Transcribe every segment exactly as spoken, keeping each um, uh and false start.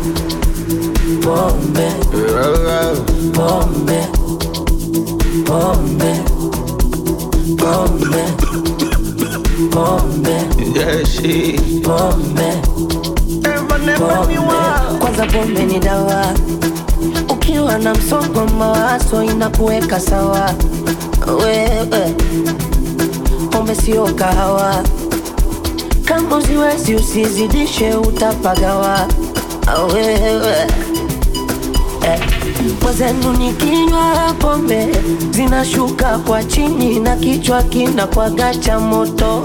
pombe, pombe, pombe, pombe, pombe, yeah, she pombe, pombe. Kwanza pombe ni dawa, ukiwa na msongo wa mawazo inakuweka sawa. Wewe pombe sio kahawa, kama usiwezi usizidishe utapagawa. Wewe eh, mwenzenu nikinywa pombe zinashuka kwa chini na kichwa kinakuwaga cha moto,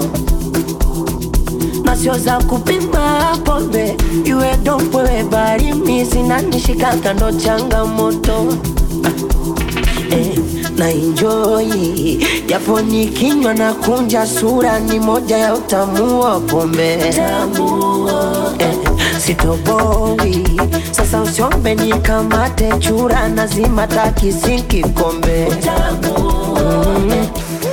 na sio za kupima pombe iwe dopo we barimi zinanishika kando changamoto. Eh, na enjoy japo nikinywa na kunja sura, ni moja ya utamu wa pombe. Eh, sitoboi sasa usiombe nikamate chura, nazima takisinki kombe. Mm.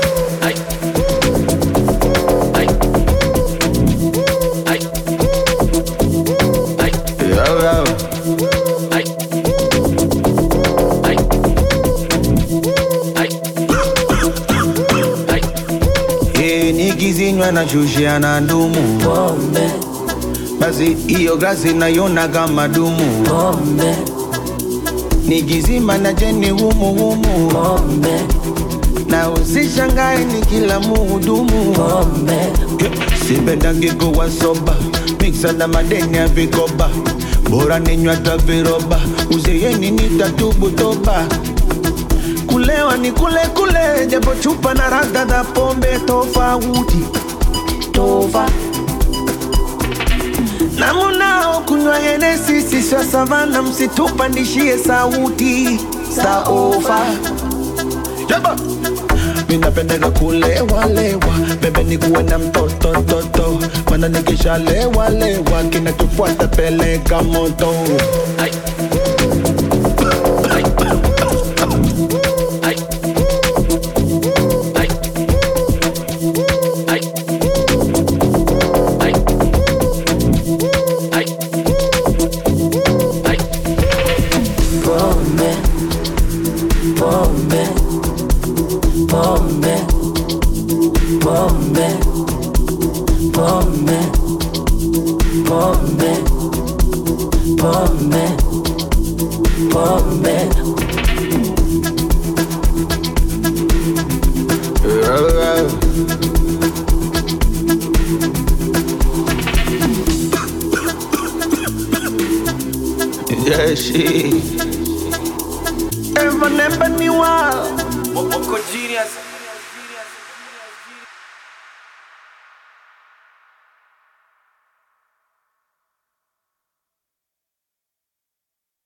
Nikizinywa na shushia na ndumu Pombe, basi iyo glasi naiona kama dumu. pombe, Nikizima na jeni humu humu, pombe, na usishangae ni kila muhudumu. pombe, Sipendangi kuwa soba, mixa na madeni ya vikoba, bora ninywa hata viroba, uzeeni nitatubu toba. Kulewa ni kule kule, japo chupa na rada da pombe tofauti tova, na munao kunywa Hennessy siswa savana, msitupandishie sauti saofa. Jaba minapendeka kulewa lewa, bebe ni kuwe na mtoto toto, mana nikisha lewa lewa kinatufuata peleka moto. Ay. pombe, pombe, pombe, pombe, pombe, pombe, pombe, pombe. Yeah, she Ever never knew. Moko genius.